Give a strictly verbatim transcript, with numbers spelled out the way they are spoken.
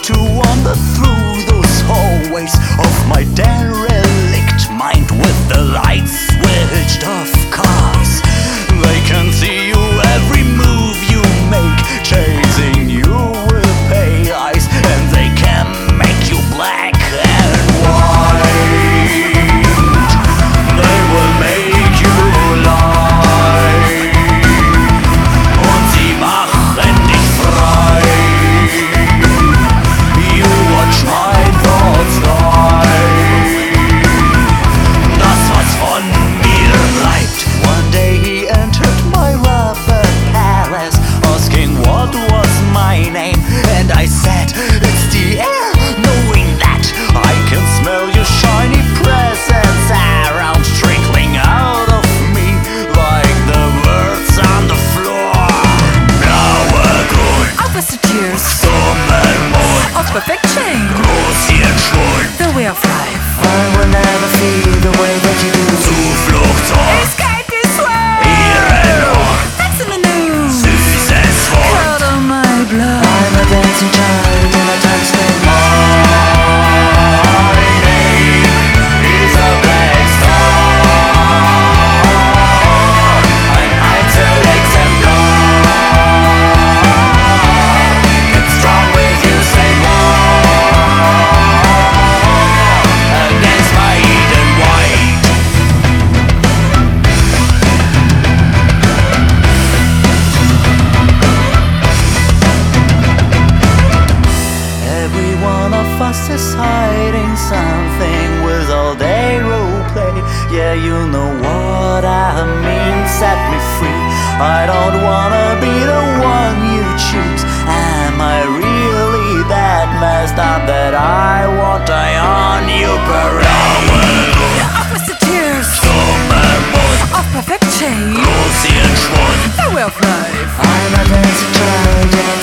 to wander through those hallways of my derelict mind with the lights switched off, cause they can see you every move you make, chasing you with pale eyes, and they can make you black and white. They will make you lie, und sie machen dich frei. You watch my thoughts die. Das, was von mir bleibt. One day he entered my rubber palace, asking what was my name, and I said, it's the air, knowing that I can smell your shiny presence around, trickling out of me like the birds on the floor. Blaue Grün, Auf was du tears, Sommermond, auf perfect change, Großhirnschwund, the way of life. I will never feel the way that you do. Zufluchtsort, Escape this way, ihre Luft, that's in the news. süßes Wort. Cut on my blood. I'm a dancing child in a time span. My name is a black star. I'm idle exemplar. Get strong with you, say war against my Eden white. Every one of us is hiding something with all day role play. Yeah, you know what I mean, set me free. I don't wanna be the one you choose. Am I really that messed up that I want die on you parade? Auf was du tears, Sommermond, auf perfect change, Großhirnschwund, the way of life. I'm a dancing child in a